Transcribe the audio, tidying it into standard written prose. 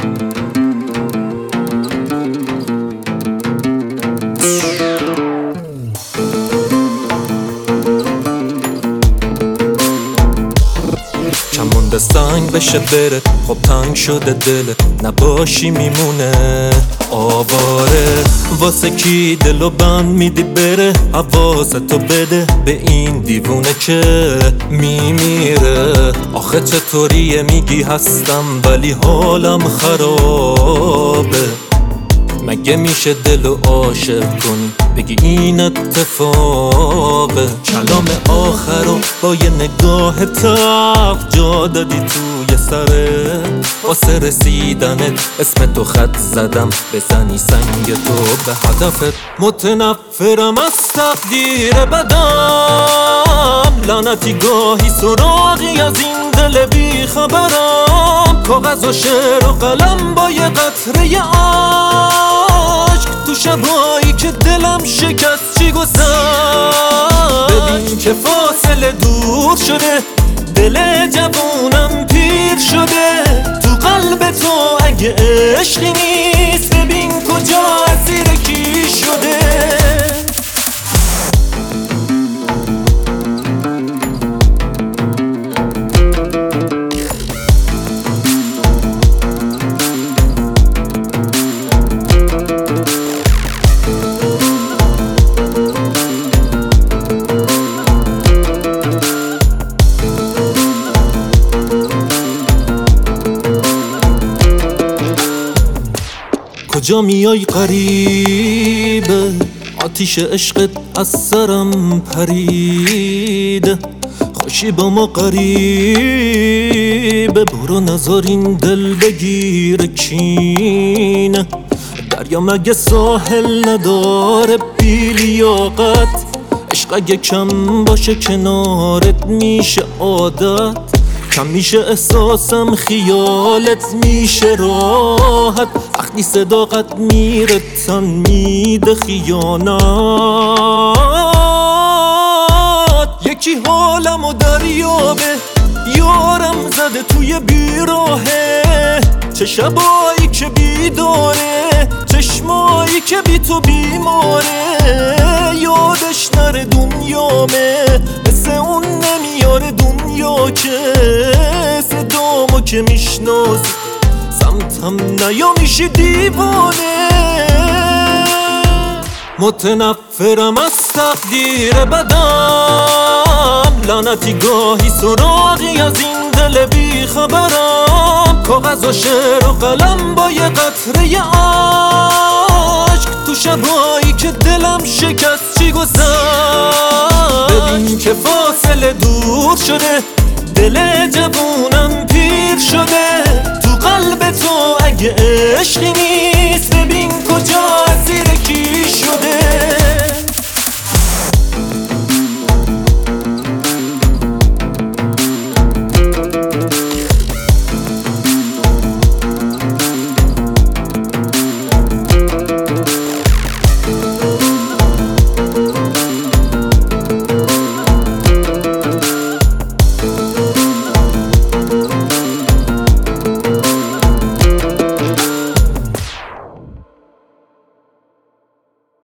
مونده سنگ بشه بره، خب تنگ شده دله، نباشی میمونه آواره. واسه کی دلو بند میدی بره، حواستو بده به این دیوونه که میمیره. آخه چطوریه میگی هستم ولی حالم خرابه؟ مگه میشه دلو عاشق کنی بگی این اتفاقه؟ کلام آخرو با یه نگاه تلخ جا دادی توی سره، واسه رسیدنت اسم تو خط زدم بزنی سنگ تو به هدفت. متنفرم از تقدیر بدم، لعنتی گاهی سراغی از این دل بی خبرم. کاغذ و شعر و قلم با یه قطره عشق، تو شبایی که دلم شکست چی گذشت. ببین که فاصله دور شده، دل جوونم پیر شده. تو قلب تو اگه عشقی نیست، ببین کجا اسیر کی شده. کجا میای قریبه، آتیش عشقت از سرم پریده. خوشی با ما قریبه، برو نذار این دل بگیره کینه. دریا مگه ساحل نداره بی لیاقت؟ عشق اگه کم باشه کنارت میشه عادت. کم میشه احساسم خیالت میشه راحت. وقتی صداقت میره تن میده خیانت. یکی حالمو دریابه، یارم زده توی بیراهه. چه شبایی که بیداره، چشمایی که بی تو بیماره. یادش نره دنیامه، مثل اون نمیاره دنیا که. صدامو که میشناسی سمتم نیا میشی دیوانه. متنفرم از تقدیر بدم، لعنتی گاهی سراغی از این دل بی خبرم. کاغذ و شعر و قلم با یه قطره عشق، تو شبایی که دلم شکست چی گذشت. ببین که فاصله دور شده، دل جوونم پیر شده. تو قلب تو اگه عشقی نیست، ببین کجا اسیر کی شده.